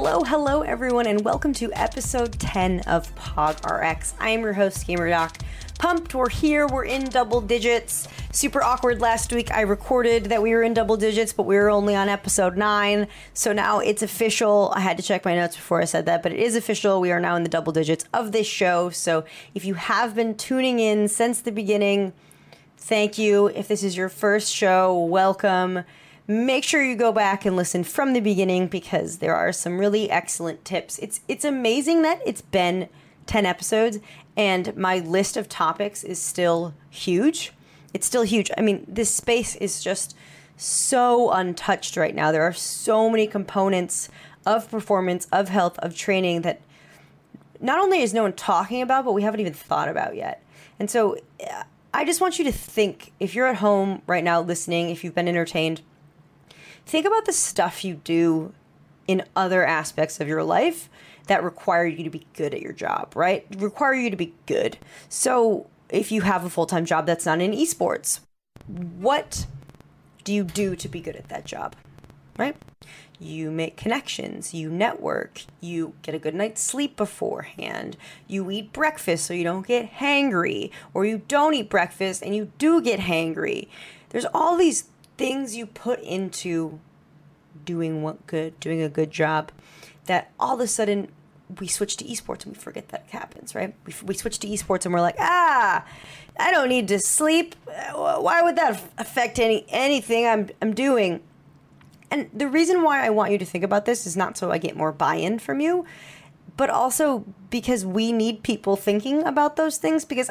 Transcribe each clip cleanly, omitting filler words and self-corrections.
Hello everyone, and welcome to episode 10 of PogRx. I am your host, GamerDoc. Pumped, we're here, we're in double digits. Super awkward last week. I recorded that we were in double digits, but we were only on episode 9. So now it's official. I had to check my notes before I said that, but it is official. We are now in the double digits of this show. So if you have been tuning in since the beginning, thank you. If this is your first show, welcome. Make sure you go back and listen from the beginning because there are some really excellent tips. It's amazing that it's been 10 episodes and my list of topics is still huge. It's still huge. I mean, this space is just so untouched right now. There are so many components of performance, of health, of training that not only is no one talking about, but we haven't even thought about yet. And so I just want you to think, if you're at home right now listening, if you've been entertained, think about the stuff you do in other aspects of your life that require you to be good at your job, right? Require you to be good. So if you have a full-time job that's not in esports, what do you do to be good at that job, right? You make connections, you network, you get a good night's sleep beforehand, you eat breakfast so you don't get hangry, or you don't eat breakfast and you do get hangry. There's all these things you put into doing a good job that all of a sudden we switch to esports and we forget that happens, right? We switch to esports and we're like, I don't need to sleep. Why would that affect anything I'm doing? And the reason why I want you to think about this is not so I get more buy-in from you, but also because we need people thinking about those things, because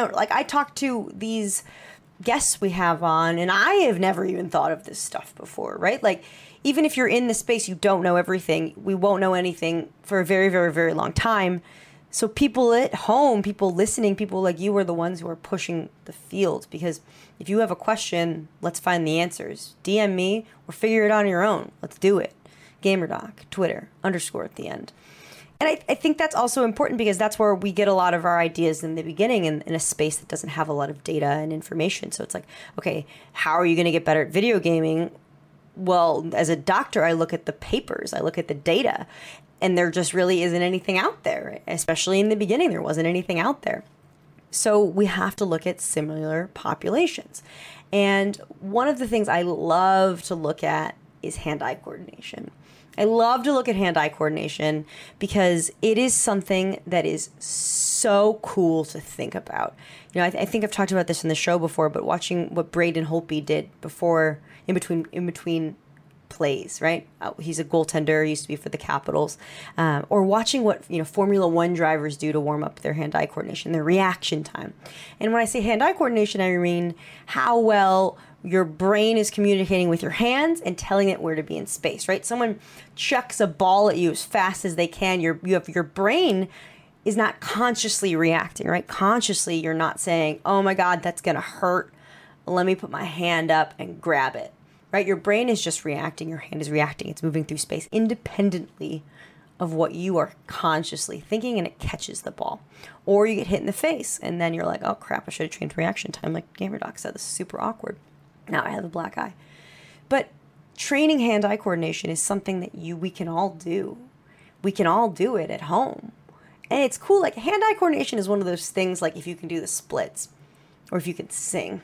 I talk to these guests we have on and I have never even thought of this stuff before, right? Like, even if you're in the space, you don't know everything. We won't know anything for a very, very, very long time. So people at home, people listening, people like you are the ones who are pushing the field, because if you have a question, let's find the answers. DM me or figure it out on your own. Let's do it. GamerDoc, Twitter, _ at the end. And I think that's also important because that's where we get a lot of our ideas in the beginning in a space that doesn't have a lot of data and information. So it's like, okay, how are you going to get better at video gaming? Well, as a doctor, I look at the papers, I look at the data, and there just really isn't anything out there. Especially in the beginning, there wasn't anything out there. So we have to look at similar populations. And one of the things I love to look at is hand-eye coordination. I love to look at hand-eye coordination because it is something that is so cool to think about. You know, I think I've talked about this in the show before, but watching what Braden Holtby did before, in between plays, right? He's a goaltender, used to be for the Capitals. Or watching what, Formula One drivers do to warm up their hand-eye coordination, their reaction time. And when I say hand-eye coordination, I mean how well your brain is communicating with your hands and telling it where to be in space, right? Someone chucks a ball at you as fast as they can. Your brain is not consciously reacting, right? Consciously, you're not saying, oh my God, that's going to hurt. Let me put my hand up and grab it, right? Your brain is just reacting. Your hand is reacting. It's moving through space independently of what you are consciously thinking, and it catches the ball. Or you get hit in the face and then you're like, oh crap, I should have trained reaction time. Like GamerDoc said, this is super awkward. Now I have a black eye. But training hand-eye coordination is something that we can all do. We can all do it at home. And it's cool. Like, hand-eye coordination is one of those things, like if you can do the splits or if you can sing.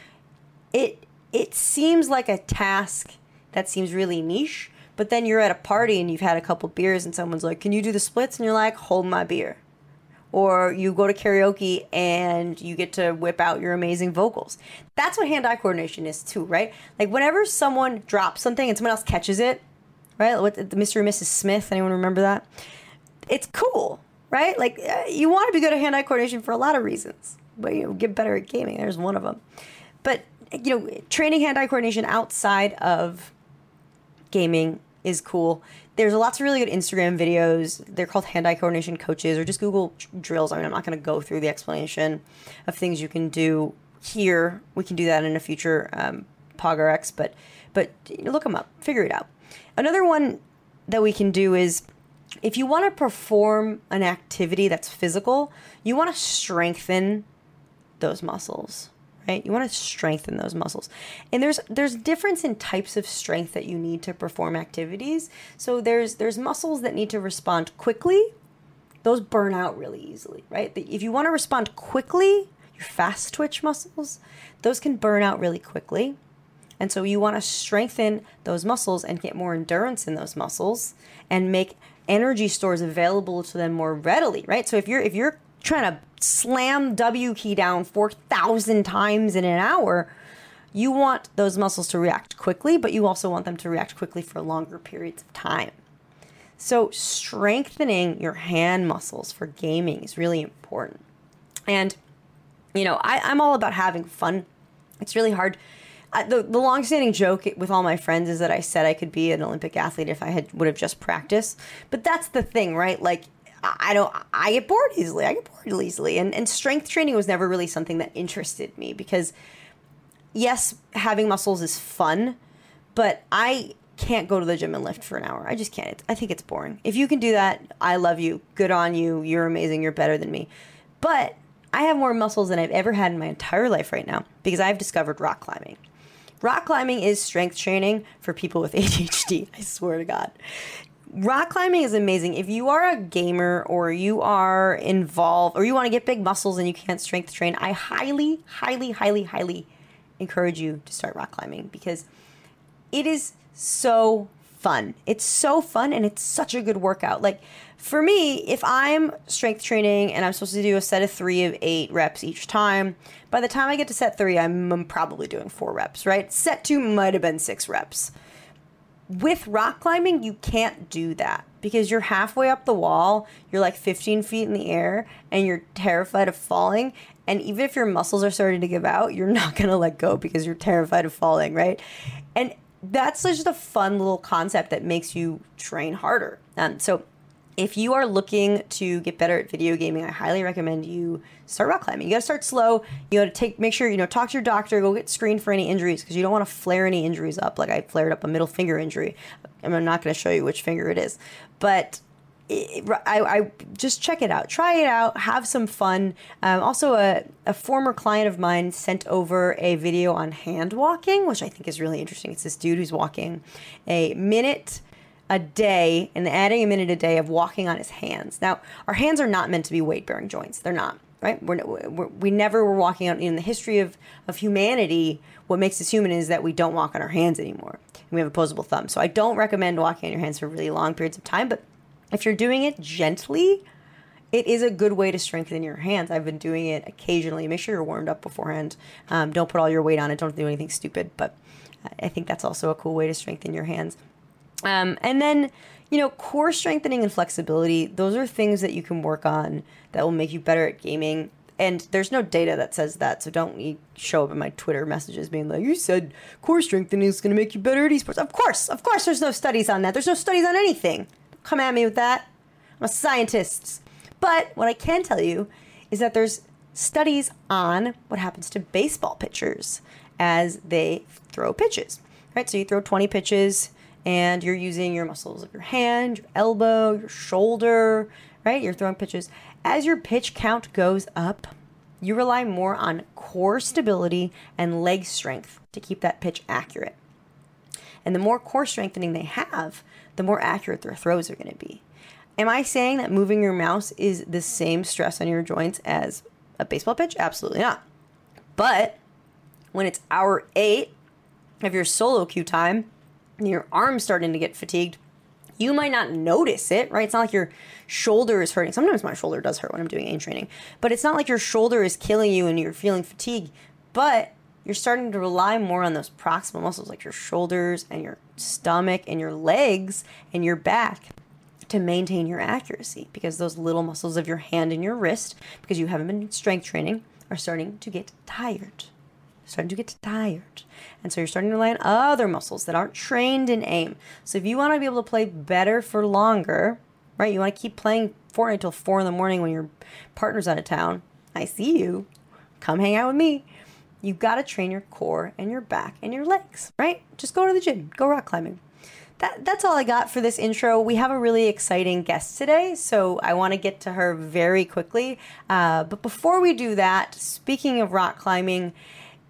It seems like a task that seems really niche, but then you're at a party and you've had a couple beers and someone's like, can you do the splits? And you're like, hold my beer. Or you go to karaoke and you get to whip out your amazing vocals. That's what hand-eye coordination is too, right? Like whenever someone drops something and someone else catches it, right? What, the Mr. and Mrs. Smith, anyone remember that? It's cool, right? Like you want to be good at hand-eye coordination for a lot of reasons, but get better at gaming. There's one of them. But training hand-eye coordination outside of gaming is cool. There's lots of really good Instagram videos. They're called hand-eye coordination coaches, or just Google drills. I mean, I'm not going to go through the explanation of things you can do here. We can do that in a future PogRx, but look them up, figure it out. Another one that we can do is if you want to perform an activity that's physical, you want to strengthen those muscles, right? You want to strengthen those muscles. And there's difference in types of strength that you need to perform activities. So there's muscles that need to respond quickly. Those burn out really easily, right? If you want to respond quickly, your fast twitch muscles, those can burn out really quickly. And so you want to strengthen those muscles and get more endurance in those muscles and make energy stores available to them more readily, right? So if you're trying to slam W key down 4,000 times in an hour, you want those muscles to react quickly, but you also want them to react quickly for longer periods of time. So strengthening your hand muscles for gaming is really important. And, I'm all about having fun. It's really hard. The long-standing joke with all my friends is that I said I could be an Olympic athlete if I would have just practiced. But that's the thing, right? Like, I get bored easily. And strength training was never really something that interested me because, yes, having muscles is fun, but I can't go to the gym and lift for an hour. I just can't. I think it's boring. If you can do that, I love you. Good on you. You're amazing. You're better than me. But I have more muscles than I've ever had in my entire life right now because I've discovered rock climbing. Rock climbing is strength training for people with ADHD. I swear to God. Rock climbing is amazing. If you are a gamer or you are involved or you want to get big muscles and you can't strength train, I highly, highly, highly, highly encourage you to start rock climbing because it is so fun. It's so fun and it's such a good workout. Like for me, if I'm strength training and I'm supposed to do a set of 3 of 8 reps each time, by the time I get to set 3, I'm probably doing 4 reps, right? Set 2 might have been 6 reps. With rock climbing, you can't do that because you're halfway up the wall, you're like 15 feet in the air, and you're terrified of falling. And even if your muscles are starting to give out, you're not going to let go because you're terrified of falling, right? And that's just a fun little concept that makes you train harder. So if you are looking to get better at video gaming, I highly recommend you start rock climbing. You got to start slow. You got to make sure, talk to your doctor, go get screened for any injuries because you don't want to flare any injuries up. Like I flared up a middle finger injury. I'm not going to show you which finger it is, but I just check it out, try it out, have some fun. Also, a former client of mine sent over a video on hand walking, which I think is really interesting. It's this dude who's walking a minute a day and adding a minute a day of walking on his hands. Now, our hands are not meant to be weight-bearing joints. They're not, right? We never were walking on, in the history of humanity, what makes us human is that we don't walk on our hands anymore. And we have opposable thumbs. So I don't recommend walking on your hands for really long periods of time, but if you're doing it gently, it is a good way to strengthen your hands. I've been doing it occasionally. Make sure you're warmed up beforehand. Don't put all your weight on it. Don't do anything stupid, but I think that's also a cool way to strengthen your hands. And then, core strengthening and flexibility, those are things that you can work on that will make you better at gaming. And there's no data that says that, so don't show up in my Twitter messages being like, you said core strengthening is going to make you better at esports. Of course, there's no studies on that. There's no studies on anything. Don't come at me with that. I'm a scientist. But what I can tell you is that there's studies on what happens to baseball pitchers as they throw pitches, right? So you throw 20 pitches, and you're using your muscles of your hand, your elbow, your shoulder, right? You're throwing pitches. As your pitch count goes up, you rely more on core stability and leg strength to keep that pitch accurate. And the more core strengthening they have, the more accurate their throws are going to be. Am I saying that moving your mouse is the same stress on your joints as a baseball pitch? Absolutely not. But when it's hour 8 of your solo queue time, and your arm's starting to get fatigued, you might not notice it, right? It's not like your shoulder is hurting. Sometimes my shoulder does hurt when I'm doing aim training, but it's not like your shoulder is killing you and you're feeling fatigue, but you're starting to rely more on those proximal muscles like your shoulders and your stomach and your legs and your back to maintain your accuracy because those little muscles of your hand and your wrist, because you haven't been strength training, are starting to get tired. And so you're starting to rely on other muscles that aren't trained in aim. So if you want to be able to play better for longer, right? You want to keep playing Fortnite till 4 a.m. when your partner's out of town. I see you. Come hang out with me. You've got to train your core and your back and your legs, right? Just go to the gym. Go rock climbing. That's all I got for this intro. We have a really exciting guest today, so I want to get to her very quickly. But before we do that, speaking of rock climbing,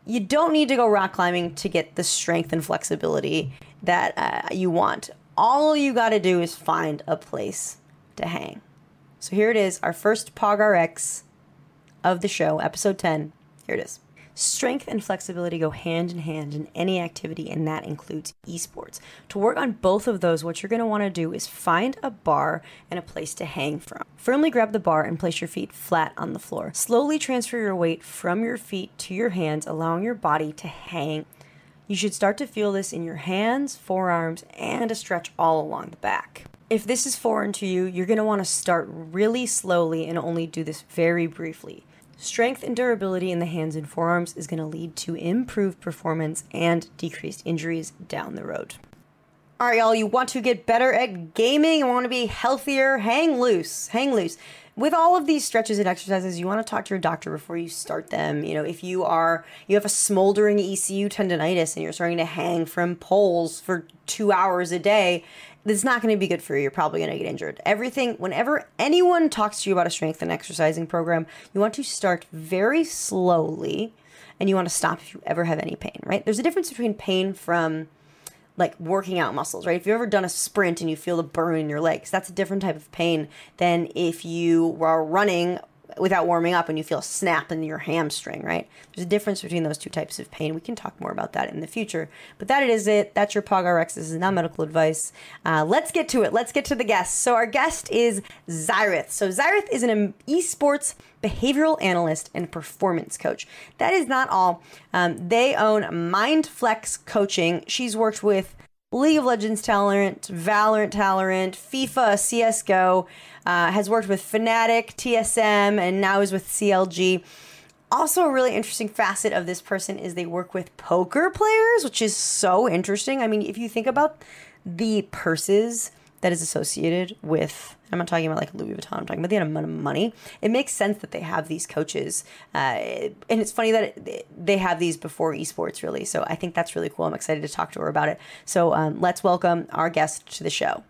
you don't need to go rock climbing to get the strength and flexibility that you want. All you got to do is find a place to hang. So here it is, our first PogRx of the show, episode 10. Here it is. Strength and flexibility go hand in hand in any activity, and that includes esports. To work on both of those, what you're going to want to do is find a bar and a place to hang from. Firmly grab the bar and place your feet flat on the floor. Slowly transfer your weight from your feet to your hands, allowing your body to hang. You should start to feel this in your hands, forearms, and a stretch all along the back. If this is foreign to you, you're going to want to start really slowly and only do this very briefly. Strength and durability in the hands and forearms is going to lead to improved performance and decreased injuries down the road. All right, y'all, you want to get better at gaming and want to be healthier? Hang loose. Hang loose. With all of these stretches and exercises, you want to talk to your doctor before you start them. You know, if you have a smoldering ECU tendonitis and you're starting to hang from poles for 2 hours a day, it's not going to be good for you. You're probably going to get injured. Whenever anyone talks to you about a strength and exercising program, you want to start very slowly and you want to stop if you ever have any pain, right? There's a difference between pain from like working out muscles, right? If you've ever done a sprint and you feel the burn in your legs, that's a different type of pain than if you are running without warming up and you feel a snap in your hamstring, right? There's a difference between those two types of pain. We can talk more about that in the future. But that is it. That's your PogRx. This is not medical advice. Let's get to it. Let's get to the guest. So our guest is Xyrith. So Xyrith is an esports behavioral analyst and performance coach. That is not all. They own MindFlex Coaching. She's worked with League of Legends talent, Valorant talent, FIFA, CSGO, has worked with Fnatic, TSM, and now is with CLG. Also, a really interesting facet of this person is they work with poker players, which is so interesting. I mean, if you think about the purses that is associated with, I'm not talking about like Louis Vuitton, I'm talking about the amount of money. It makes sense that they have these coaches. And it's funny that they have these before esports, really. So I think that's really cool. I'm excited to talk to her about it. So let's welcome our guest to the show.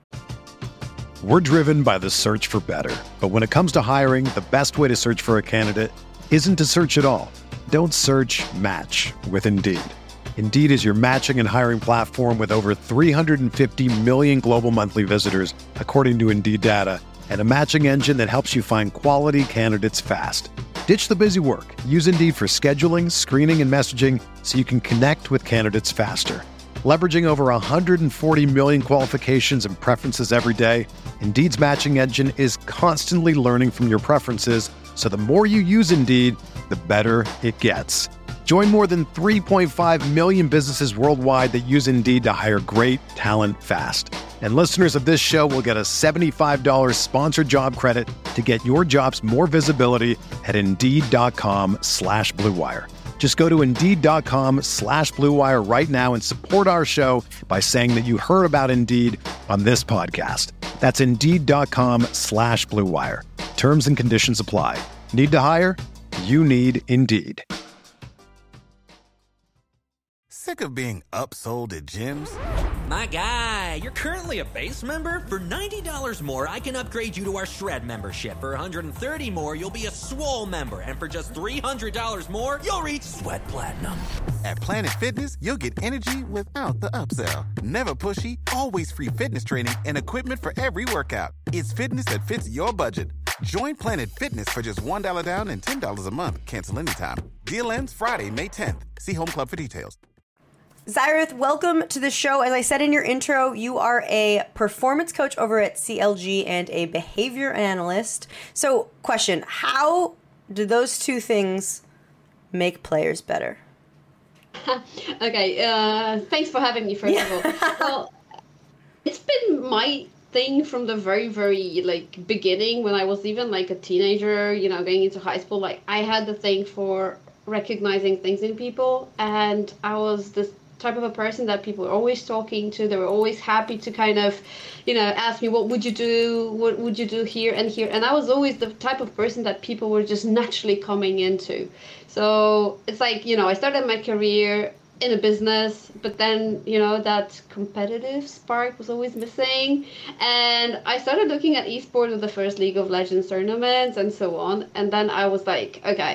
We're driven by the search for better. But when it comes to hiring, the best way to search for a candidate isn't to search at all. Don't search, match with Indeed. Indeed is your matching and hiring platform with over 350 million global monthly visitors, according to Indeed data, and a matching engine that helps you find quality candidates fast. Ditch the busy work. Use Indeed for scheduling, screening, and messaging so you can connect with candidates faster. Leveraging over 140 million qualifications and preferences every day, Indeed's matching engine is constantly learning from your preferences, so the more you use Indeed, the better it gets. Join more than 3.5 million businesses worldwide that use Indeed to hire great talent fast. And listeners of this show will get a $75 sponsored job credit to get your jobs more visibility at Indeed.com/Blue Wire. Just go to Indeed.com/Blue Wire right now and support our show by saying that you heard about Indeed on this podcast. That's Indeed.com/Blue Wire. Terms and conditions apply. Need to hire? You need Indeed. Sick of being upsold at gyms? My guy, you're currently a base member? For $90 more, I can upgrade you to our Shred membership. For $130 more, you'll be a Swole member. And for just $300 more, you'll reach Sweat Platinum. At Planet Fitness, you'll get energy without the upsell. Never pushy, always free fitness training and equipment for every workout. It's fitness that fits your budget. Join Planet Fitness for just $1 down and $10 a month. Cancel anytime. Deal ends Friday, May 10th. See Home Club for details. Xyrith, welcome to the show. As I said in your intro, you are a performance coach over at CLG and a behavior analyst. So, question, how do those two things make players better? Okay, thanks for having me, first of all. Well, it's been my thing from the very, very, beginning, when I was even, a teenager, going into high school. I had the thing for recognizing things in people, and I was this type of a person that people were always talking to. They were always happy to kind of, ask me, what would you do? What would you do here and here? And I was always the type of person that people were just naturally coming into. So it's I started my career in a business, but then, that competitive spark was always missing. And I started looking at esports with the first League of Legends tournaments and so on. And then I was like, okay,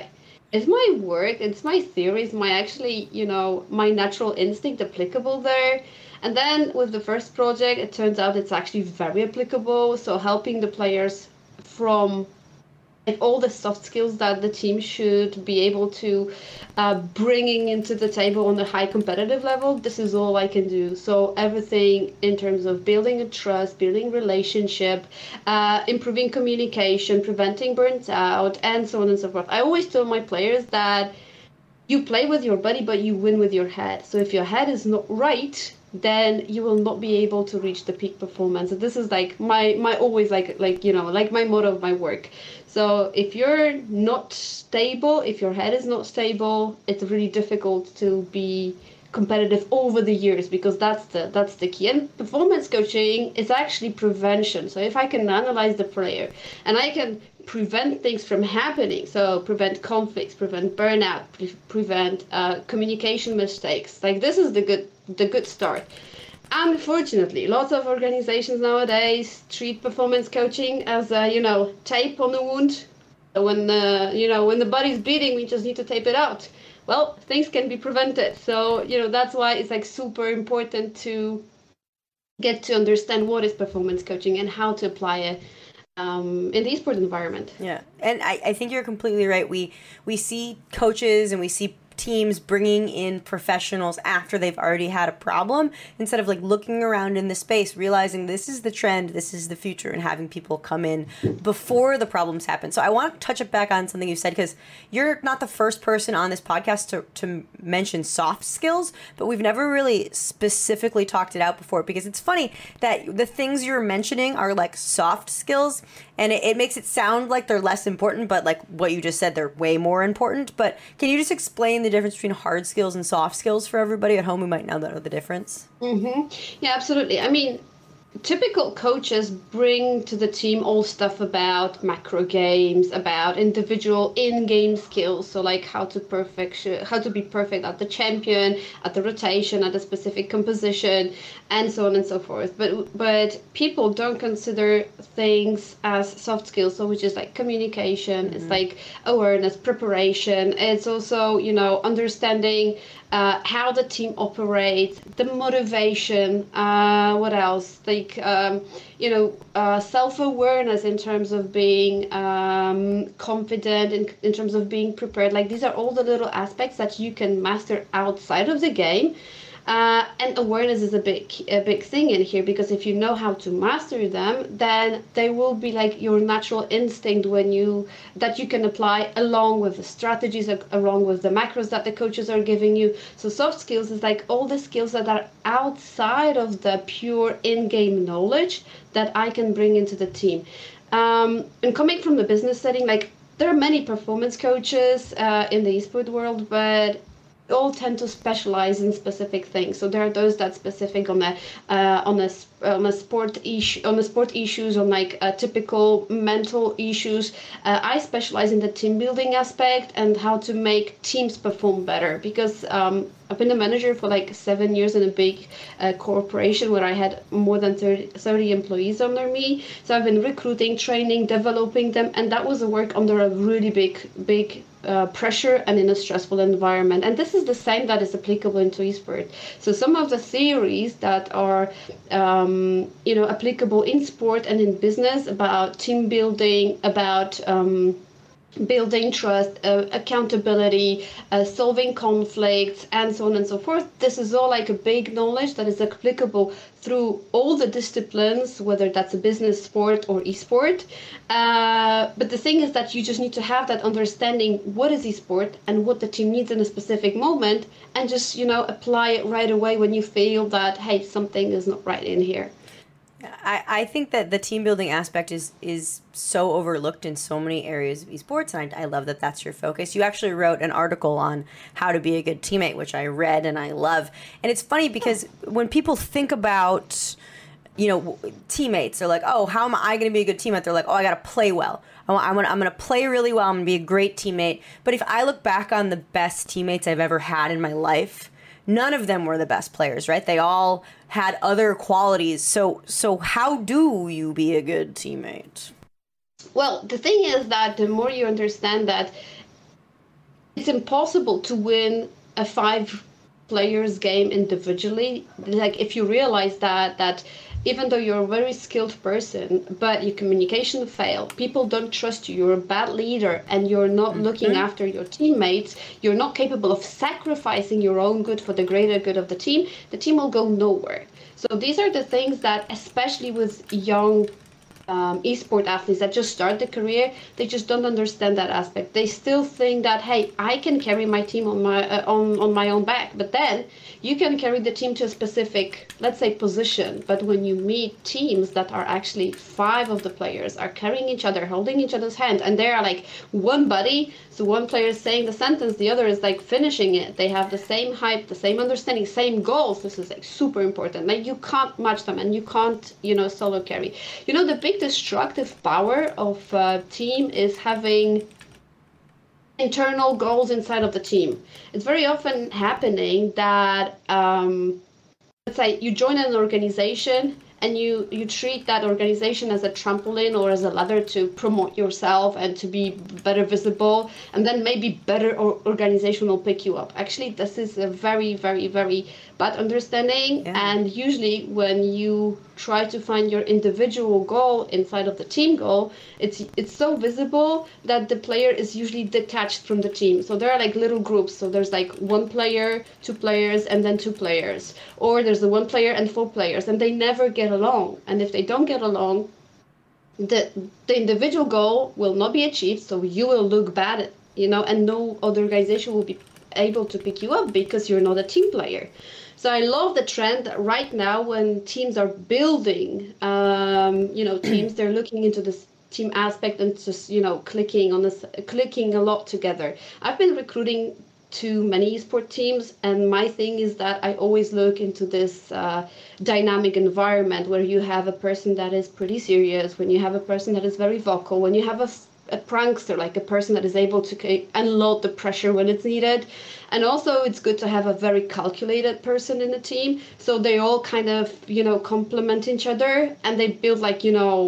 It's my work, it's my theories, my actually, my natural instinct applicable there. And then with the first project, it turns out it's actually very applicable. So helping the players from like all the soft skills that the team should be able to bringing into the table on a high competitive level, this is all I can do. So everything in terms of building a trust, building relationship, improving communication, preventing burnt out, and so on and so forth. I always tell my players that you play with your body, but you win with your head. So if your head is not right, then you will not be able to reach the peak performance. And this is like my always like my motto of my work. So if you're not stable, if your head is not stable, it's really difficult to be competitive over the years, because that's the key. And performance coaching is actually prevention. So if I can analyze the player and I can prevent things from happening, so prevent conflicts, prevent burnout, prevent communication mistakes, like this is the good start. Unfortunately, lots of organizations nowadays treat performance coaching as tape on the wound. When the body's bleeding, we just need to tape it out. Well, things can be prevented. So that's why it's like super important to get to understand what is performance coaching and how to apply it in the esports environment. Yeah, and I think you're completely right. We see coaches and we see teams bringing in professionals after they've already had a problem, instead of like looking around in the space, realizing this is the trend, this is the future, and having people come in before the problems happen. So I want to touch it back on something you said, because you're not the first person on this podcast to mention soft skills, but we've never really specifically talked it out before, because it's funny that the things you're mentioning are like soft skills, and it makes it sound like they're less important, but like what you just said, they're way more important. But can you just explain the difference between hard skills and soft skills for everybody at home who might not know the difference? Mm-hmm. Yeah, absolutely. I mean, typical coaches bring to the team all stuff about macro games, about individual in-game skills, so like how to be perfect at the champion, at the rotation, at a specific composition, and so on and so forth. But people don't consider things as soft skills, so which is like communication, it's like awareness, preparation. It's also understanding how the team operates, the motivation, what else? Like, self-awareness in terms of being confident, in terms of being prepared. Like, these are all the little aspects that you can master outside of the game. And awareness is a big thing in here, because if you know how to master them, then they will be like your natural instinct that you can apply along with the strategies, along with the macros that the coaches are giving you. So soft skills is like all the skills that are outside of the pure in-game knowledge that I can bring into the team. And coming from the business setting, like there are many performance coaches in the esports world, but all tend to specialize in specific things. So there are those that specific on the sport issues, on like typical mental issues. I specialize in the team building aspect and how to make teams perform better, because I've been a manager for like 7 years in a big corporation where I had more than 30 employees under me. So I've been recruiting, training, developing them, and that was a work under a really big pressure and in a stressful environment. And this is the same that is applicable into esports. So some of the theories that are applicable in sport and in business about team building, about building trust, accountability, solving conflicts, and so on and so forth. This is all like a big knowledge that is applicable through all the disciplines, whether that's a business, sport, or esport. But the thing is that you just need to have that understanding what is esport and what the team needs in a specific moment, and just apply it right away when you feel that, hey, something is not right in here. I think that the team building aspect is so overlooked in so many areas of esports, and I love that that's your focus. You actually wrote an article on how to be a good teammate, which I read and I love. And it's funny because when people think about, teammates, they're like, oh, how am I going to be a good teammate? They're like, oh, I got to play well. I'm going to play really well. I'm going to be a great teammate. But if I look back on the best teammates I've ever had in my life, none of them were the best players, right? They all had other qualities. So how do you be a good teammate? Well, the thing is that the more you understand that it's impossible to win a 5 players game individually. Like if you realize that even though you're a very skilled person, but your communication fail, people don't trust you, you're a bad leader, and you're not looking after your teammates, you're not capable of sacrificing your own good for the greater good of the team will go nowhere. So these are the things that, especially with young esport athletes that just start the career, they just don't understand that aspect. They still think that, hey, I can carry my team on my own back, but then you can carry the team to a specific, let's say, position. But when you meet teams that are actually 5 of the players are carrying each other, holding each other's hand, and they are like one buddy, so one player is saying the sentence, the other is like finishing it. They have the same hype, the same understanding, same goals. This is like super important. Like you can't match them, and you can't, solo carry. The big destructive power of a team is having internal goals inside of the team. It's very often happening that, let's say you join an organization and you treat that organization as a trampoline or as a ladder to promote yourself and to be better visible, and then maybe better organization will pick you up. Actually, this is a very, very, very bad understanding. Yeah. And usually when you try to find your individual goal inside of the team goal, it's so visible that the player is usually detached from the team. So there are like little groups. So there's like 1 player, 2 players, and then 2 players. Or there's the 1 player and 4 players, and they never get along. And if they don't get along, the individual goal will not be achieved. So you will look bad, and no other organization will be able to pick you up because you're not a team player. So I love the trend that right now when teams are building, teams, they're looking into this team aspect and just, clicking a lot together. I've been recruiting to many esport teams, and my thing is that I always look into this dynamic environment where you have a person that is pretty serious, when you have a person that is very vocal, when you have a prankster, like a person that is able to unload the pressure when it's needed. And also it's good to have a very calculated person in the team, so they all kind of complement each other, and they build like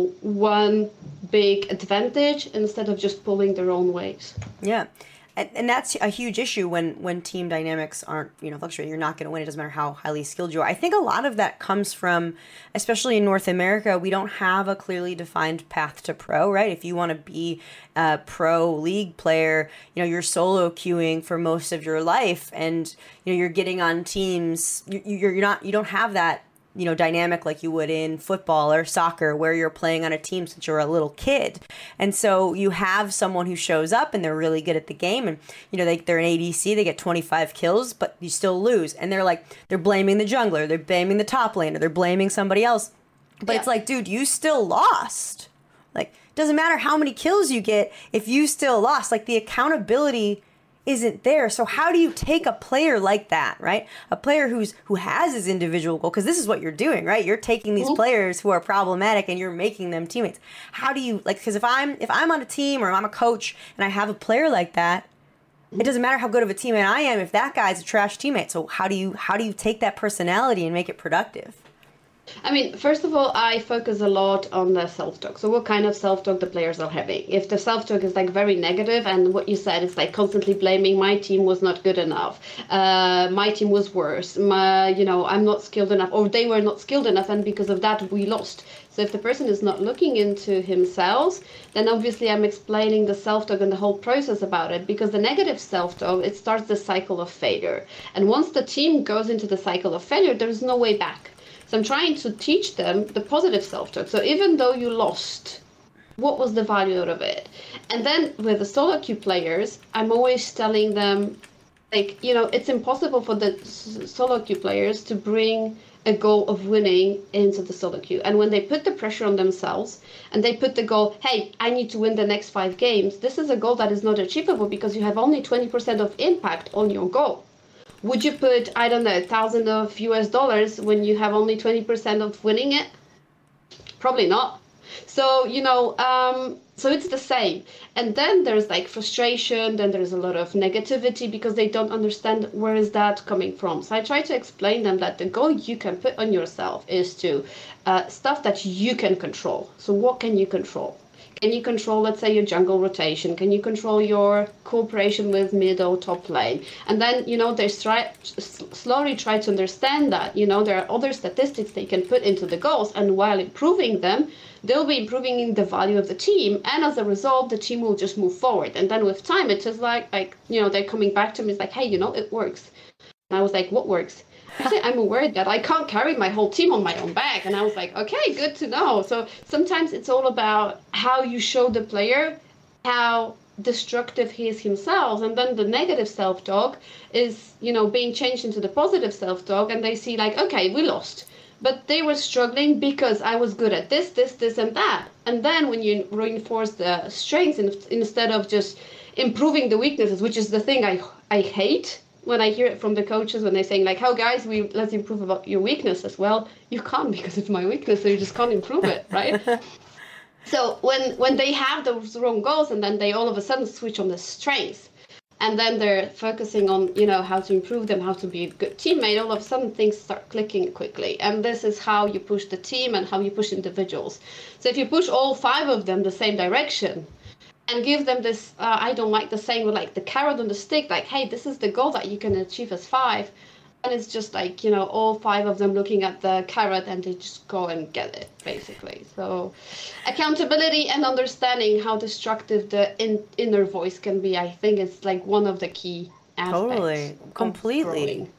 one big advantage instead of just pulling their own weight. Yeah. And that's a huge issue when team dynamics aren't, fluctuating. You're not going to win. It doesn't matter how highly skilled you are. I think a lot of that comes from, especially in North America, we don't have a clearly defined path to pro, right? If you want to be a pro league player, you're solo queuing for most of your life, and you're getting on teams. You don't have that dynamic like you would in football or soccer, where you're playing on a team since you're a little kid. And so you have someone who shows up and they're really good at the game, and they're an ADC, they get 25 kills, but you still lose. And they're blaming the jungler, they're blaming the top laner, they're blaming somebody else. But It's like, dude, you still lost. Like, doesn't matter how many kills you get if you still lost. Like, the accountability isn't there. So how do you take a player like that, right? A player who has his individual goal, because this is what you're doing, right? You're taking these players who are problematic and you're making them teammates. How do you, because if I'm on a team or I'm a coach and I have a player like that, it doesn't matter how good of a teammate I am if that guy's a trash teammate. So how do you take that personality and make it productive? I mean, first of all, I focus a lot on the self-talk. So what kind of self-talk the players are having. If the self-talk is like very negative, and what you said is like constantly blaming, my team was not good enough, my team was worse, I'm not skilled enough, or they were not skilled enough, and because of that we lost. So if the person is not looking into himself, then obviously I'm explaining the self-talk and the whole process about it, because the negative self-talk, it starts the cycle of failure. And once the team goes into the cycle of failure, there's no way back. So I'm trying to teach them the positive self-talk. So even though you lost, what was the value out of it? And then with the solo queue players, I'm always telling them, like, it's impossible for the solo queue players to bring a goal of winning into the solo queue. And when they put the pressure on themselves and they put the goal, hey, I need to win the next 5 games, this is a goal that is not achievable because you have only 20% of impact on your goal. Would you put, I don't know, $1,000 when you have only 20% of winning it? Probably not. So, so it's the same. And then there's like frustration, then there's a lot of negativity because they don't understand where is that coming from. So I try to explain them that the goal you can put on yourself is to stuff that you can control. So what can you control? Can you control, let's say, your jungle rotation? Can you control your cooperation with mid or top lane? And then, they slowly try to understand that, there are other statistics they can put into the goals, and while improving them, they'll be improving the value of the team, and as a result, the team will just move forward. And then with time, it's just like they're coming back to me, it's like, hey, it works. And I was like, what works? Actually, I'm aware that I can't carry my whole team on my own back. And I was like, okay, good to know. So sometimes it's all about how you show the player how destructive he is himself. And then the negative self-talk is, being changed into the positive self-talk. And they see like, okay, we lost. But they were struggling because I was good at this, and that. And then when you reinforce the strengths instead of just improving the weaknesses, which is the thing I hate, when I hear it from the coaches when they're saying like, "Oh, guys, let's improve about your weaknesses." Well, you can't because it's my weakness, so you just can't improve it, right? So when they have those wrong goals and then they all of a sudden switch on the strengths, and then they're focusing on how to improve them, how to be a good teammate, all of a sudden things start clicking quickly. And this is how you push the team and how you push individuals. So if you push all 5 of them the same direction, and give them this, I don't like the saying, with like the carrot on the stick, like, hey, this is the goal that you can achieve as 5. And it's just like, all 5 of them looking at the carrot and they just go and get it, basically. So accountability and understanding how destructive the inner voice can be, I think is like one of the key aspects. Totally, completely.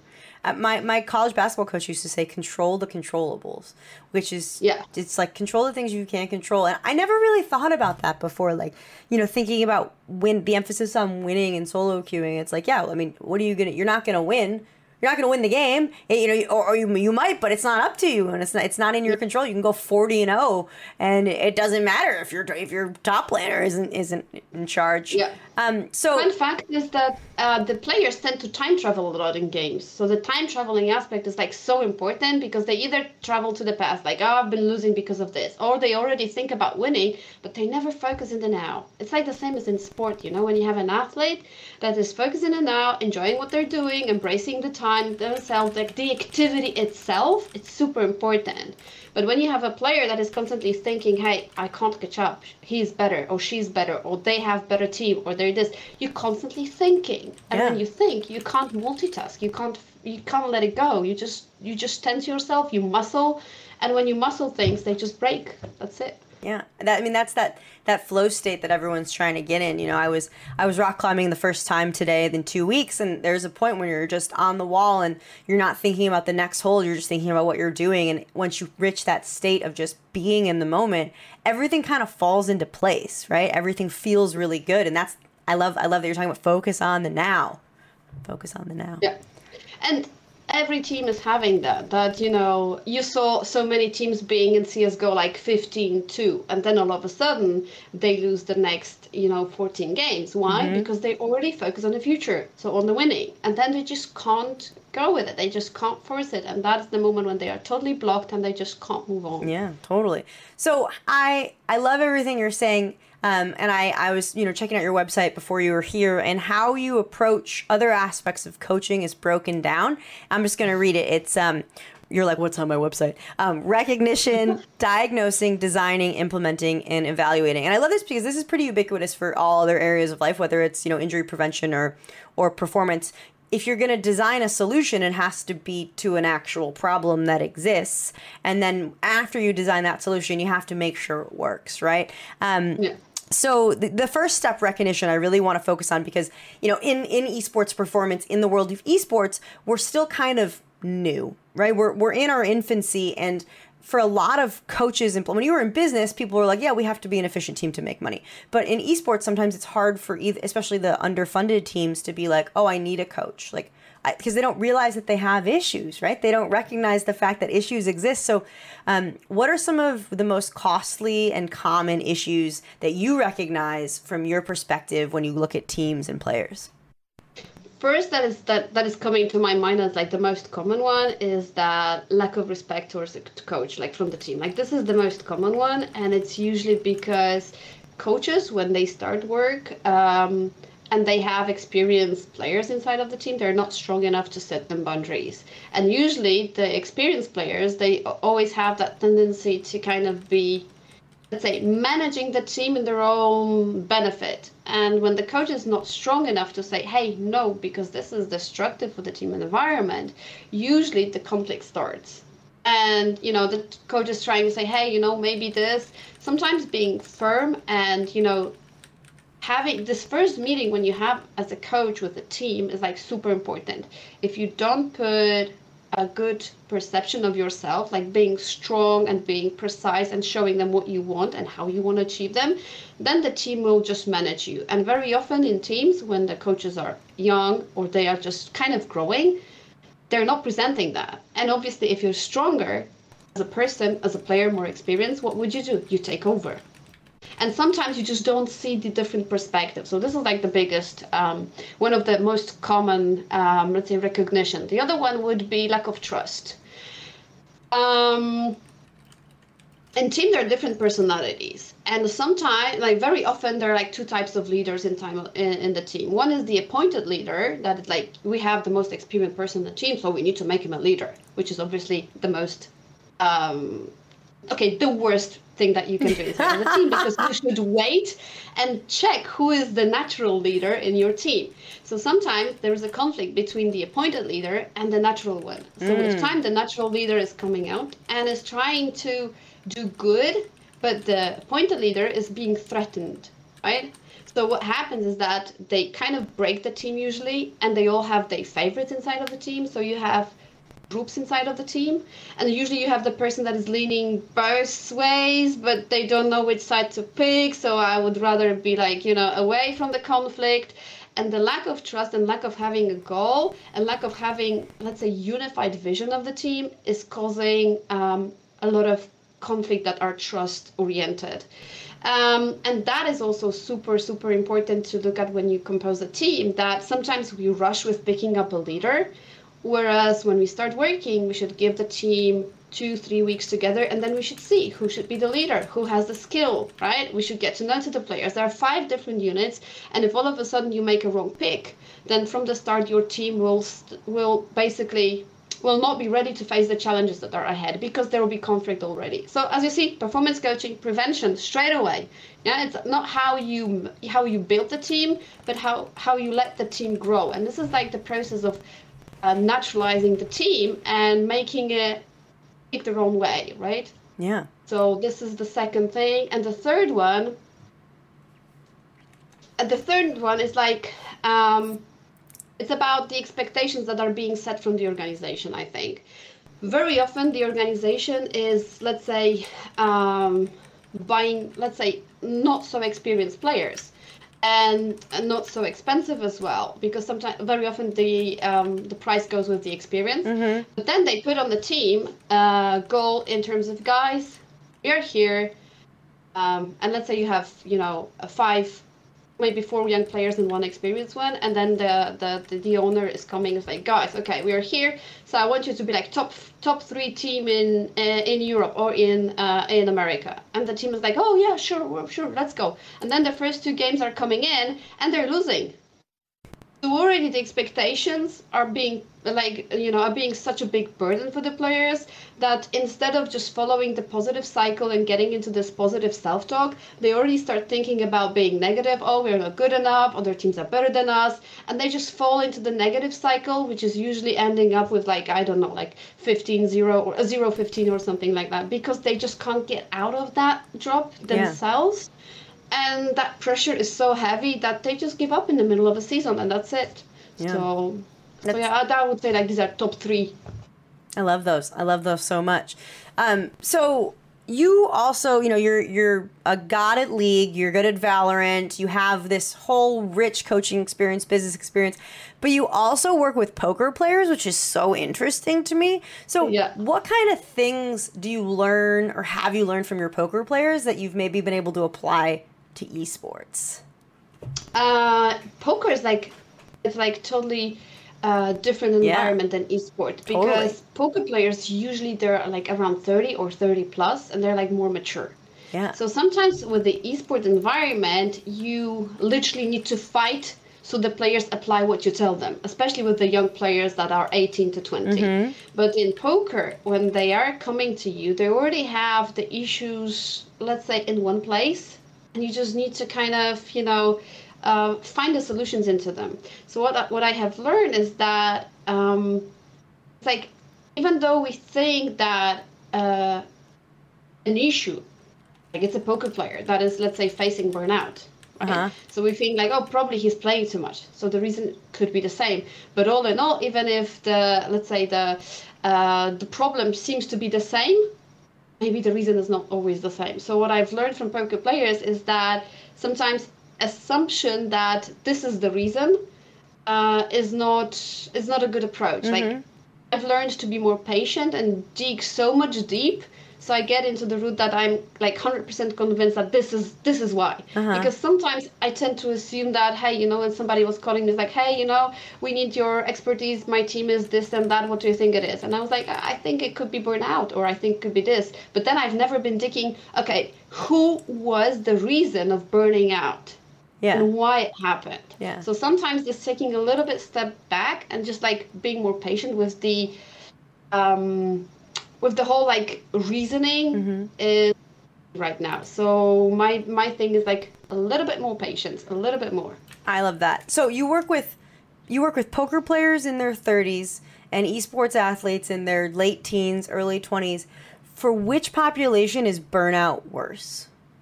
My college basketball coach used to say, control the controllables, which is, it's like control the things you can't control. And I never really thought about that before, like, thinking about the emphasis on winning and solo queuing. It's like, you're not going to win. You're not going to win the game, or you might, but it's not up to you, and it's not in your control. You can go 40-0, and it doesn't matter if your top laner isn't in charge. Yeah. So fun fact is that the players tend to time travel a lot in games. So the time traveling aspect is like so important because they either travel to the past, like, oh, I've been losing because of this, or they already think about winning, but they never focus in the now. It's like the same as in sport, when you have an athlete that is focusing in the now, enjoying what they're doing, embracing the time themselves, like the activity itself, it's super important. But when you have a player that is constantly thinking, hey, I can't catch up, he's better, or she's better, or they have better team, or they're this, you're constantly thinking. And when you think, you can't multitask, you can't let it go. You just tense yourself, you muscle, and when you muscle things, they just break. That's it. Yeah, that's that flow state that everyone's trying to get in. I was rock climbing the first time today in 2 weeks, and there's a point when you're just on the wall and you're not thinking about the next hole. You're just thinking about what you're doing, and once you reach that state of just being in the moment, everything kind of falls into place, right? Everything feels really good, and I love that you're talking about focus on the now. Focus on the now. Yeah, and every team is having that you saw so many teams being in CSGO like 15-2, and then all of a sudden they lose the next 14 games. Why? Mm-hmm. Because they already focus on the future, so on the winning, and then they just can't go with it. They just can't force it, and that's the moment when they are totally blocked and they just can't move on. Yeah, totally. So I love everything you're saying. And I was, checking out your website before you were here, and how you approach other aspects of coaching is broken down. I'm just going to read it. It's, you're like, what's on my website? Recognition, diagnosing, designing, implementing, and evaluating. And I love this because this is pretty ubiquitous for all other areas of life, whether it's, injury prevention or performance. If you're going to design a solution, it has to be to an actual problem that exists. And then after you design that solution, you have to make sure it works, right? Yeah. So the first step, recognition, I really want to focus on because, in esports performance, in the world of esports, we're still kind of new, right? We're in our infancy, and for a lot of coaches, when you were in business, people were like, yeah, we have to be an efficient team to make money. But in esports, sometimes it's hard for especially the underfunded teams to be like, oh, I need a coach. Like, because they don't realize that they have issues, right? They don't recognize the fact that issues exist. So what are some of the most costly and common issues that you recognize from your perspective when you look at teams and players? First, that is coming to my mind as like the most common one is that lack of respect towards the coach, like from the team. Like this is the most common one, and it's usually because coaches, when they start work, and they have experienced players inside of the team, they're not strong enough to set them boundaries. And usually the experienced players, they always have that tendency to kind of be let's say, managing the team in their own benefit. And when the coach is not strong enough to say, hey, no, because this is destructive for the team environment, usually the conflict starts. And, you know, the coach is trying to say, hey, you know, maybe this, sometimes being firm and, you know, having this first meeting when you have as a coach with a team is like super important. If you don't put a good perception of yourself, like being strong and being precise and showing them what you want and how you want to achieve them, then the team will just manage you. And very often in teams, when the coaches are young or they are just kind of growing, they're not presenting that. And obviously, if you're stronger as a person, as a player, more experienced, what would you do? You take over. And sometimes you just don't see the different perspectives. So this is like the biggest, one of the most common, let's say, recognition. The other one would be lack of trust. In team, there are different personalities. And sometimes, like very often, there are like two types of leaders in the team. One is the appointed leader, that is like, we have the most experienced person in the team, so we need to make him a leader, which is obviously the most, the worst thing that you can do inside of the team, because you should wait and check who is the natural leader in your team. So sometimes there is a conflict between the appointed leader and the natural one. So each time the natural leader is coming out and is trying to do good, but the appointed leader is being threatened, right? So what happens is that they kind of break the team usually, and they all have their favorites inside of the team. So you have groups inside of the team, and usually you have the person that is leaning both ways, but they don't know which side to pick. So I would rather be like, you know, away from the conflict. And the lack of trust and lack of having a goal and lack of having, let's say, unified vision of the team is causing a lot of conflict that are trust oriented. And that is also super, super important to look at when you compose a team, that sometimes we rush with picking up a leader. Whereas when we start working, we should give the team 2-3 weeks together, and then we should see who should be the leader, who has the skill, right? We should get to know the players. There are 5 different units, and if all of a sudden you make a wrong pick, then from the start your team will not be ready to face the challenges that are ahead, because there will be conflict already. So as you see, performance coaching, prevention straight away. Yeah, it's not how you build the team, but how you let the team grow. And this is like the process of naturalizing the team and making it their own way, right? Yeah. So this is the second thing. And the third one is like, it's about the expectations that are being set from the organization, I think. Very often the organization is, let's say, buying, let's say, not so experienced players. And not so expensive as well, because very often the price goes with the experience. Mm-hmm. But then they put on the team a goal in terms of, guys, we are here, and let's say you have, you know, 5, maybe 4 young players and 1 experienced one, and then the owner is coming and like, guys, okay, we are here, so I want you to be like top 3 team in Europe or in America. And the team is like, oh yeah, sure, let's go. And then the first 2 games are coming in and they're losing. So already the expectations are being such a big burden for the players, that instead of just following the positive cycle and getting into this positive self-talk, they already start thinking about being negative. Oh, we're not good enough, other teams are better than us. And they just fall into the negative cycle, which is usually ending up with like, I don't know, like 15-0 or 0-15 or something like that, because they just can't get out of that drop themselves. Yeah. And that pressure is so heavy that they just give up in the middle of a season, and that's it. Yeah. So I would say like these are top 3. I love those. I love those so much. So you also, you know, you're a god at League. You're good at Valorant. You have this whole rich coaching experience, business experience, but you also work with poker players, which is so interesting to me. So what kind of things do you learn, or have you learned from your poker players that you've maybe been able to apply to esports? Poker is like, it's like totally different environment than esports, because poker players usually they're like around 30 or 30 plus, and they're like more mature. Yeah. So sometimes with the esports environment, you literally need to fight so the players apply what you tell them, especially with the young players that are 18 to 20. But in poker, when they are coming to you, they already have the issues, let's say, in one place, and you just need to kind of, find the solutions into them. So what I have learned is that it's like, even though we think that an issue, like it's a poker player that is, let's say, facing burnout. Right? So we think like, oh, probably he's playing too much. So the reason could be the same. But all in all, even if the problem seems to be the same, maybe the reason is not always the same. So what I've learned from poker players is that sometimes assumption that this is the reason is not a good approach. Like, I've learned to be more patient and dig so much deep, so I get into the route that I'm like 100% convinced that this is why. Because sometimes I tend to assume that, hey, when somebody was calling me, like, hey, we need your expertise, my team is this and that, what do you think it is? And I was like, I think it could be burnout, or I think it could be this. But then I've never been digging, okay, who was the reason of burning out? And why it happened. So sometimes just taking a little bit step back and just like being more patient with the whole like reasoning is right now. So my thing is like a little bit more patience, a little bit more. I love that. So you work with poker players in their 30s and esports athletes in their late teens, early 20s. For which population is burnout worse?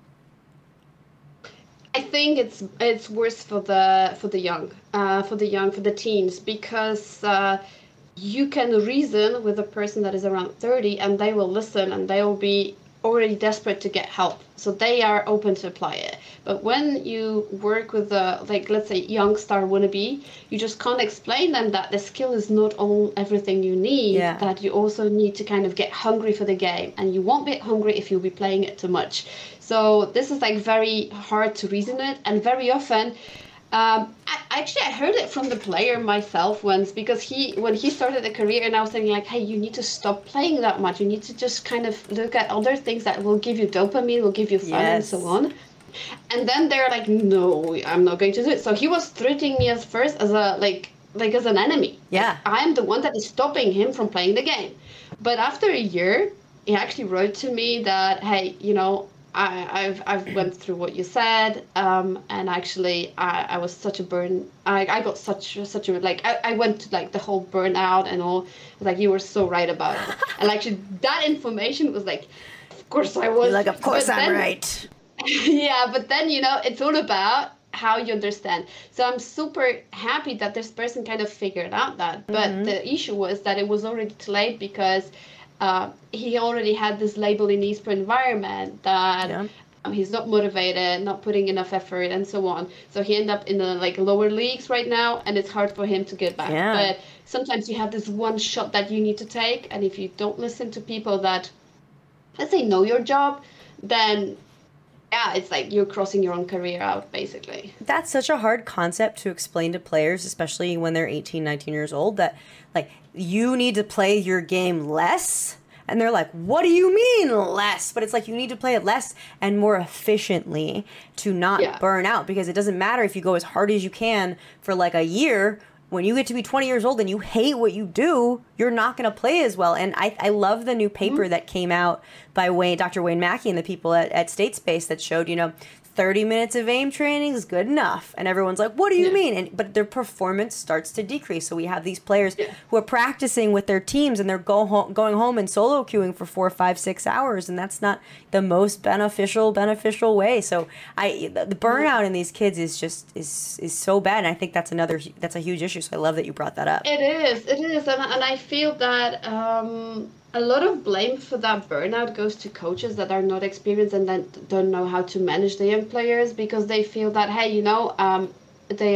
I think it's worse for the young, for the teens, because you can reason with a person that is around 30 and they will listen and they will be already desperate to get help, so they are open to apply it. But when you work with let's say young star wannabe, you just can't explain them that the skill is not all everything you need, that you also need to kind of get hungry for the game, and you won't be hungry if you'll be playing it too much. So this is like very hard to reason it, and very often I heard it from the player myself once, because when he started a career, and I was saying like, hey, you need to stop playing that much. You need to just kind of look at other things that will give you dopamine, will give you fun, and so on. And then they're like, no, I'm not going to do it. So he was treating me as an enemy. Yeah. I'm the one that is stopping him from playing the game. But after a year, he actually wrote to me that, hey, I've went through what you said, and actually I was such a I got such a like I went to like the whole burnout and all. Like, you were so right about it. And actually that information was like, of course I was. Like, of course I'm right. Yeah, but then it's all about how you understand. So I'm super happy that this person kind of figured out that. But the issue was that it was already too late, because he already had this label in eSport environment that he's not motivated, not putting enough effort, and so on. So he ended up in the lower leagues right now, and it's hard for him to get back. But sometimes you have this one shot that you need to take, and if you don't listen to people that, let's say, know your job, then it's like you're crossing your own career out, basically. That's such a hard concept to explain to players, especially when they're 18, 19 years old, that like, you need to play your game less. And they're like, what do you mean less? But it's like, you need to play it less and more efficiently to not burn out, because it doesn't matter if you go as hard as you can for like a year. When you get to be 20 years old and you hate what you do, you're not going to play as well. And I love the new paper that came out by Dr. Wayne Mackey and the people at State Space that showed, 30 minutes of aim training is good enough. And everyone's like, what do you mean? But their performance starts to decrease. So we have these players who are practicing with their teams, and they're going home and solo queuing for 4, 5, 6 hours. And that's not the most beneficial way. So the burnout in these kids is so bad. And I think that's a huge issue. So I love that you brought that up. It is. And I feel that a lot of blame for that burnout goes to coaches that are not experienced and that don't know how to manage the young players, because they feel that, hey, they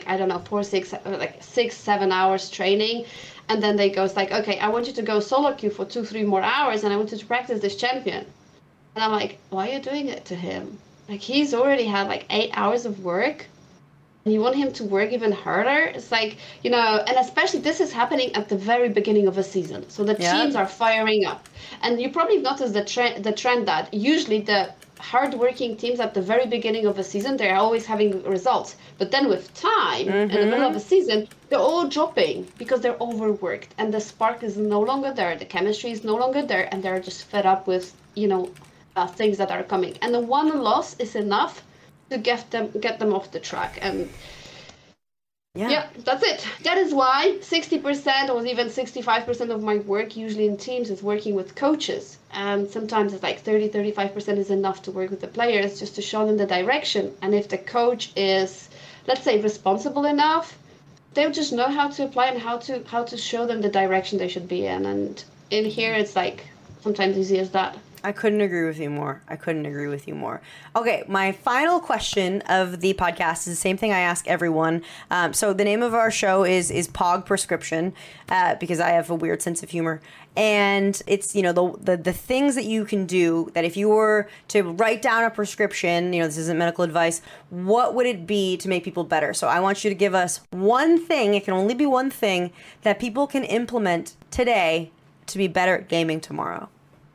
have 6, 7 hours training, and then they go like, okay, I want you to go solo queue for 2, 3 more hours, and I want you to practice this champion. And I'm like, why are you doing it to him? Like, he's already had 8 hours of work. You want him to work even harder. It's like, and especially this is happening at the very beginning of a season. So the teams are firing up. And you probably noticed the trend that usually the hardworking teams at the very beginning of a season, they're always having results. But then with time, in the middle of a season, they're all dropping because they're overworked and the spark is no longer there, the chemistry is no longer there, and they're just fed up with, things that are coming. And the one loss is enough to get them off the track. And yeah, that's it. That is why 60% or even 65% of my work usually in teams is working with coaches. And sometimes it's like 35% is enough to work with the players just to show them the direction. And if the coach is, let's say, responsible enough, they'll just know how to apply and how to show them the direction they should be in. And in here, it's like sometimes easy as that. I couldn't agree with you more. Okay, my final question of the podcast is the same thing I ask everyone. So the name of our show is Pog Prescription, because I have a weird sense of humor. And it's, the things that you can do that if you were to write down a prescription, this isn't medical advice, what would it be to make people better? So I want you to give us one thing, it can only be one thing, that people can implement today to be better at gaming tomorrow.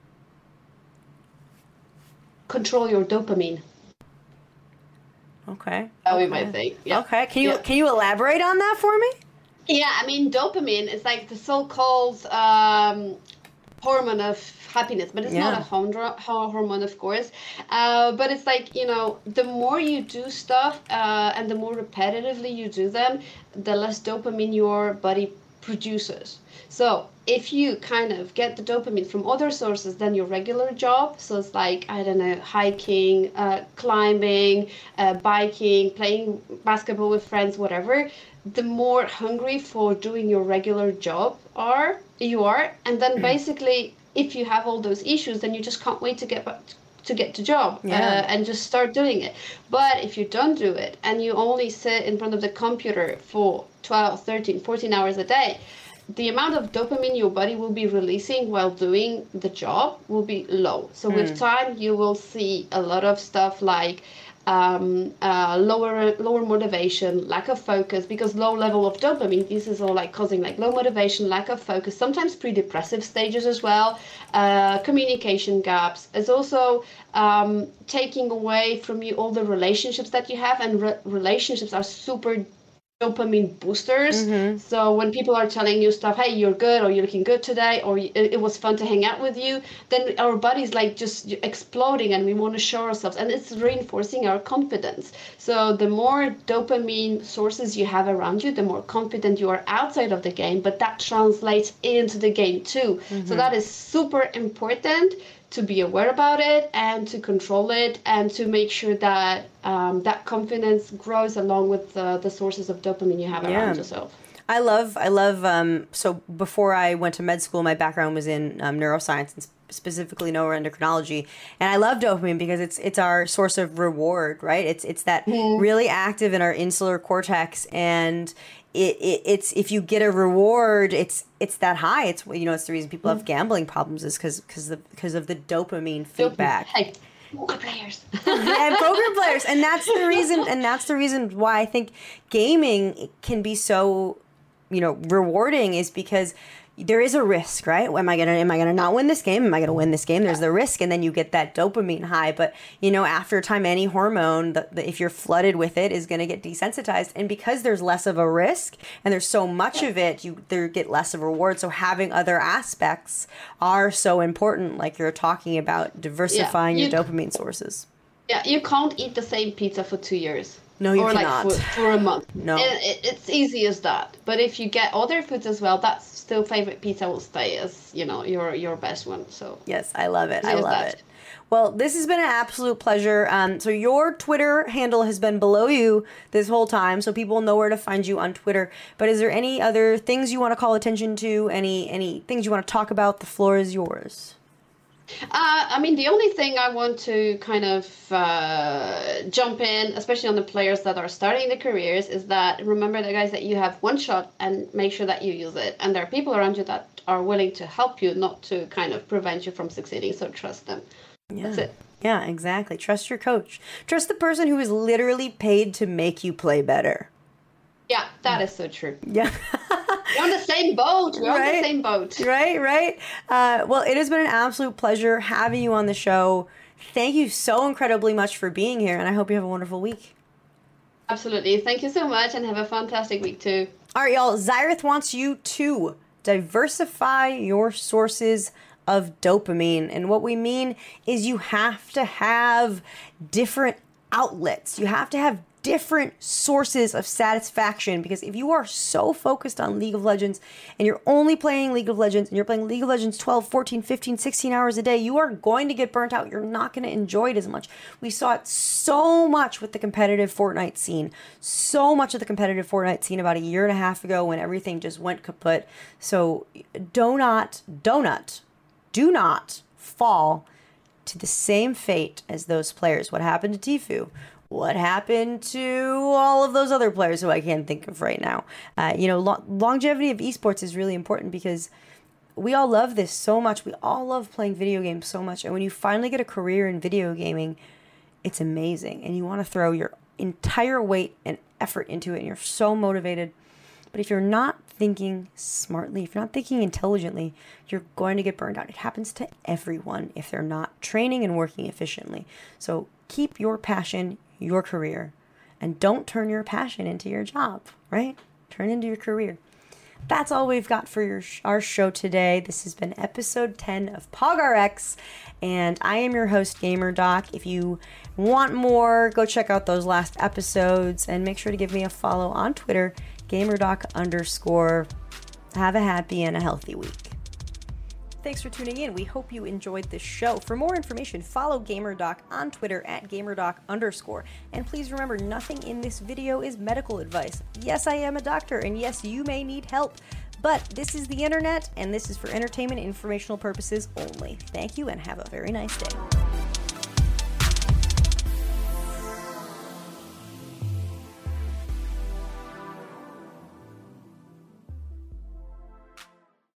Control your dopamine. Okay. That would be my thing. Yeah. Okay. Can you elaborate on that for me? Yeah, I mean, dopamine is like the so-called hormone of happiness, but it's not a hormone, of course. But it's like, the more you do stuff and the more repetitively you do them, the less dopamine your body produces. So if you kind of get the dopamine from other sources than your regular job, so it's like, I don't know, hiking, climbing, biking, playing basketball with friends, whatever, the more hungry for doing your regular job you are. And then basically, if you have all those issues, then you just can't wait to get to job and just start doing it. But if you don't do it and you only sit in front of the computer for 12, 13, 14 hours a day, the amount of dopamine your body will be releasing while doing the job will be low. So with time, you will see a lot of stuff like lower motivation, lack of focus, because low level of dopamine, this is all like causing like low motivation, lack of focus, sometimes pre-depressive stages as well, communication gaps. It's also taking away from you all the relationships that you have, and relationships are super dopamine boosters. So when people are telling you stuff, hey, you're good, or you're looking good today, or it was fun to hang out with you, then our body's like just exploding and we want to show ourselves, and it's reinforcing our confidence. So the more dopamine sources you have around you, the more confident you are outside of the game, but that translates into the game too. So that is super important to be aware about it and to control it and to make sure that that confidence grows along with the sources of dopamine you have around yourself. I love, so before I went to med school, my background was in neuroscience and specifically neuroendocrinology. And I love dopamine because it's our source of reward, right? It's that really active in our insular cortex, and it's if you get a reward, it's that high. It's it's the reason people have gambling problems is because of the dopamine feedback. Hey, poker players. And poker players, and that's the reason why I think gaming can be so rewarding, is because there is a risk, right? Am I gonna not win this game? Am I gonna win this game? There's the risk, and then you get that dopamine high. But after a time, any hormone, if you're flooded with it, is gonna get desensitized. And because there's less of a risk and there's so much of it, you get less of a reward. So having other aspects are so important, like you're talking about diversifying your dopamine sources. Yeah, you can't eat the same pizza for 2 years. No, you cannot. Like for a month. No. It's easy as that. But if you get other foods as well, that's still favorite pizza will stay as, your best one. So yes, I love it. I love it. Well, this has been an absolute pleasure. So your Twitter handle has been below you this whole time, so people know where to find you on Twitter. But is there any other things you want to call attention to? Any things you want to talk about? The floor is yours. The only thing I want to kind of jump in, especially on the players that are starting their careers, is that remember, the guys, that you have one shot and make sure that you use it. And there are people around you that are willing to help you, not to kind of prevent you from succeeding. So trust them. Yeah. That's it. Yeah, exactly. Trust your coach. Trust the person who is literally paid to make you play better. Yeah, that is so true. Yeah. We're on the same boat. We're on the same boat. Right. Well, it has been an absolute pleasure having you on the show. Thank you so incredibly much for being here, and I hope you have a wonderful week. Absolutely. Thank you so much, and have a fantastic week too. All right, y'all. Xyrath wants you to diversify your sources of dopamine. And what we mean is you have to have different outlets. You have to have different sources of satisfaction, because if you are so focused on League of Legends and you're only playing League of Legends and you're playing League of Legends 12, 14, 15, 16 hours a day, you are going to get burnt out. You're not going to enjoy it as much. We saw it so much with the competitive Fortnite scene, about a year and a half ago when everything just went kaput. So do not fall to the same fate as those players. What happened to Tfue? What happened to all of those other players who I can't think of right now? Longevity of esports is really important because we all love this so much. We all love playing video games so much. And when you finally get a career in video gaming, it's amazing. And you want to throw your entire weight and effort into it. And you're so motivated. But if you're not thinking smartly, if you're not thinking intelligently, you're going to get burned out. It happens to everyone if they're not training and working efficiently. So keep your passion your career, and don't turn your passion into your job, right? Turn into your career. That's all we've got for our show today. This has been episode 10 of PogRx, and I am your host, GamerDoc. If you want more, go check out those last episodes, and make sure to give me a follow on Twitter, GamerDoc_. Have a happy and a healthy week. Thanks for tuning in. We hope you enjoyed this show. For more information, follow GamerDoc on Twitter at GamerDoc_. And please remember, nothing in this video is medical advice. Yes, I am a doctor, and yes, you may need help. But this is the internet, and this is for entertainment and informational purposes only. Thank you, and have a very nice day.